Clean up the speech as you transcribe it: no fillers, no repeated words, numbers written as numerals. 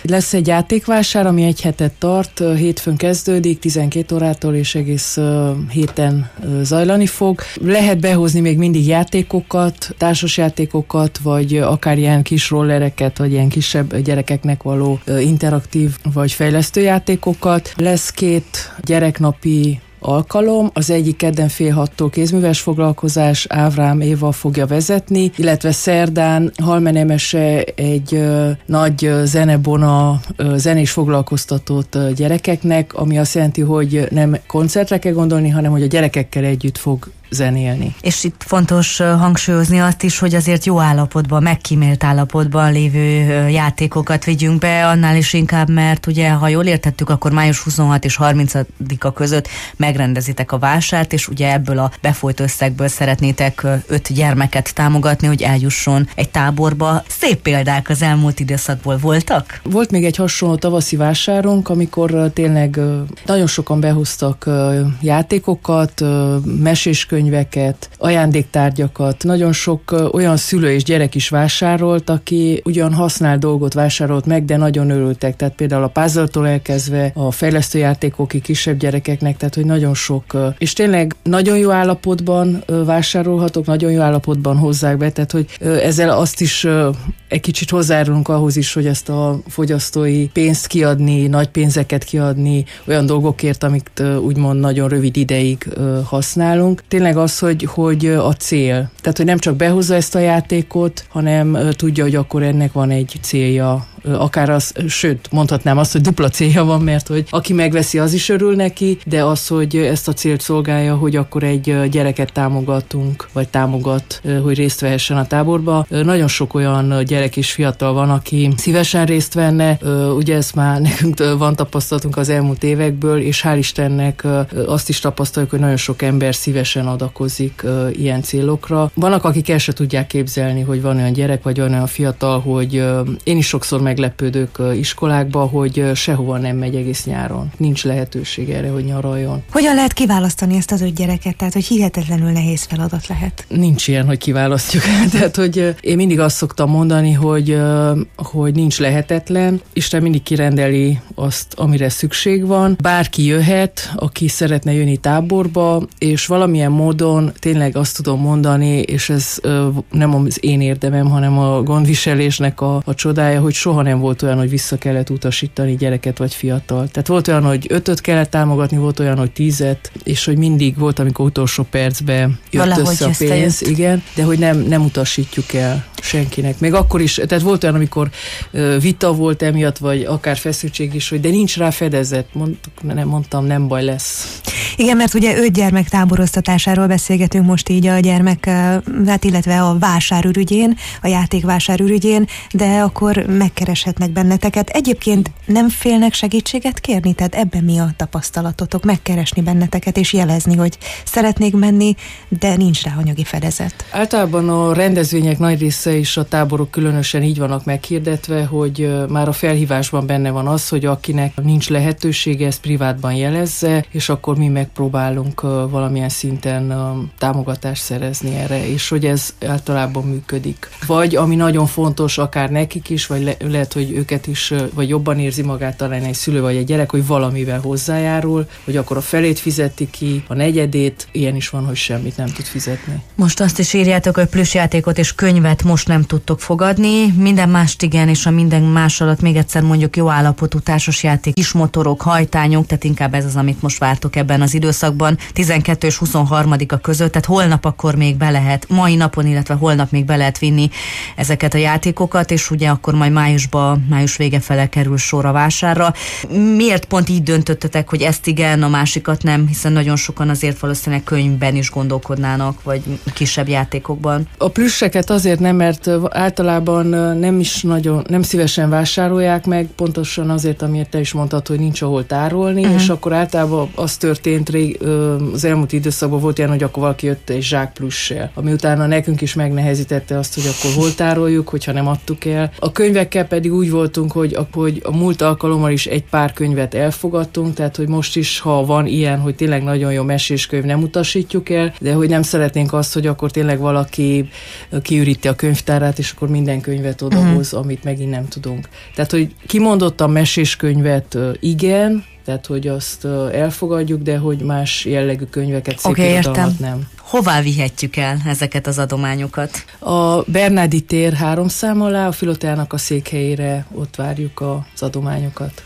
Lesz egy játékvásár, ami egy hetet tart, hétfőn kezdődik, 12 órától és egész héten zajlani fog. Lehet behozni még mindig játékokat, társasjátékokat, vagy akár ilyen kis rollereket, vagy ilyen kisebb gyerekeknek való interaktív vagy fejlesztő játékokat. Lesz 2 gyereknapi alkalom, az egyik kedden fél 6-tól kézműves foglalkozás, Ávrám Éva fogja vezetni, illetve szerdán Halmen Emese egy nagy zenebona zenés foglalkoztatott gyerekeknek, ami azt jelenti, hogy nem koncertre kell gondolni, hanem hogy a gyerekekkel együtt fog zenélni. És itt fontos hangsúlyozni azt is, hogy azért jó állapotban, megkímélt állapotban lévő játékokat vigyünk be, annál is inkább, mert ugye, ha jól értettük, akkor május 26 és 30-a között megrendezitek a vásárt, és ugye ebből a befolyt összegből szeretnétek 5 gyermeket támogatni, hogy eljusson egy táborba. Szép példák az elmúlt időszakból voltak? Volt még egy hasonló tavaszi vásárunk, amikor tényleg nagyon sokan behoztak játékokat, meséskönyveket, ajándéktárgyakat. Nagyon sok olyan szülő és gyerek is vásárolt, aki ugyan használt dolgot vásárolt meg, de nagyon örültek. Tehát például a puzzle-tól elkezdve a fejlesztőjátékokig kisebb gyerekeknek, tehát hogy nagyon sok, és tényleg nagyon jó állapotban vásárolhatok, nagyon jó állapotban hozzák be, tehát hogy ezzel azt is egy kicsit hozzájárulunk ahhoz is, hogy ezt a fogyasztói pénzt kiadni, nagy pénzeket kiadni olyan dolgokért, amit úgymond nagyon rövid ideig használunk. Tényleg az, hogy a cél. Tehát, hogy nem csak behozza ezt a játékot, hanem tudja, hogy akkor ennek van egy célja. Akár az, sőt, mondhatnám azt, hogy dupla célja van, mert hogy aki megveszi, az is örül neki, de az, hogy ezt a célt szolgálja, hogy akkor egy gyereket támogatunk, vagy támogat, hogy részt vehessen a táborba. Nagyon sok olyan gyerek és fiatal van, aki szívesen részt venne, ugye ezt már nekünk van tapasztalatunk az elmúlt évekből, és hál' Istennek azt is tapasztaljuk, hogy nagyon sok ember szívesen adakozik ilyen célokra. Vannak, akik el se tudják képzelni, hogy van olyan gyerek, vagy van olyan fiatal, hogy én is sokszor meglepődök iskolákba, hogy sehova nem megy egész nyáron. Nincs lehetőség erre, hogy nyaraljon. Hogyan lehet kiválasztani ezt az 5 gyereket? Tehát, hogy hihetetlenül nehéz feladat lehet. Nincs ilyen, hogy kiválasztjuk. Tehát, hogy én mindig azt szoktam mondani, hogy nincs lehetetlen. Isten mindig kirendeli azt, amire szükség van. Bárki jöhet, aki szeretne jönni táborba, és valamilyen módon tényleg azt tudom mondani, és ez nem az én érdemem, hanem a gondviselésnek a csodája, hogy soha nem volt olyan, hogy vissza kellett utasítani gyereket vagy fiatal. Tehát volt olyan, hogy 5-öt kellett támogatni, volt olyan, hogy 10-et, és hogy mindig volt, amikor utolsó percben jött valahogy össze a pénz, igen, de hogy nem utasítjuk el senkinek. Még akkor is, tehát volt olyan, amikor vita volt emiatt, vagy akár feszültség is, hogy de nincs rá fedezet. Mondtam, nem baj lesz. Igen, mert ugye 5 gyermek táboroztatásáról beszélgetünk most így a gyermeket, illetve a vásárürügyén, a játékvásárürügyén, de akkor megkereshetnek benneteket. Egyébként nem félnek segítséget kérni? Tehát ebben mi a tapasztalatotok? Megkeresni benneteket és jelezni, hogy szeretnék menni, de nincs rá anyagi fedezet. Általában a rendezvények nagy része és a táborok különösen így vannak meghirdetve, hogy már a felhívásban benne van az, hogy akinek nincs lehetősége, ezt privátban jelezze, és akkor mi megpróbálunk valamilyen szinten támogatást szerezni erre, és hogy ez általában működik. Vagy ami nagyon fontos, akár nekik is, vagy lehet, hogy őket is, vagy jobban érzi magát talán egy szülő vagy egy gyerek, hogy valamivel hozzájárul, hogy akkor a felét fizeti ki, a negyedét, ilyen is van, hogy semmit nem tud fizetni. Most azt is írjátok, hogy plüssjátékot és könyvet most nem tudtok fogadni, minden mást igen, és a minden más alatt még egyszer mondjuk jó állapotú társasjáték, kismotorok, hajtányok, tehát inkább ez az, amit most vártok ebben az időszakban, 12 és 23-a között, tehát holnap akkor még be lehet, mai napon, illetve holnap még be lehet vinni ezeket a játékokat, és ugye akkor majd május vége fele kerül sor a vásárra. Miért pont így döntöttetek, hogy ezt igen, a másikat nem, hiszen nagyon sokan azért valószínűleg könyvben is gondolkodnának, vagy kisebb játékokban? A plüsseket azért nem, mert általában nem szívesen vásárolják meg, pontosan azért, amiért te is mondtad, hogy nincs ahol tárolni, és akkor általában az történt, az elmúlt időszakban volt ilyen, hogy akkor valaki jött egy zsák plüssel, ami utána nekünk is megnehezítette azt, hogy akkor hol tároljuk, hogyha nem adtuk el. A könyvekkel pedig pedig úgy voltunk, hogy a múlt alkalommal is egy pár könyvet elfogadtunk, tehát hogy most is, ha van ilyen, hogy tényleg nagyon jó meséskönyv, nem utasítjuk el, de hogy nem szeretnénk azt, hogy akkor tényleg valaki kiüríti a könyvtárát, és akkor minden könyvet odahoz, amit megint nem tudunk. Tehát, hogy kimondottan meséskönyvet igen, tehát, hogy azt elfogadjuk, de hogy más jellegű könyveket, szép irodalmat nem. Hová vihetjük el ezeket az adományokat? A Bernardi tér 3 szám alá, a Filoteának a székhelyére, ott várjuk az adományokat.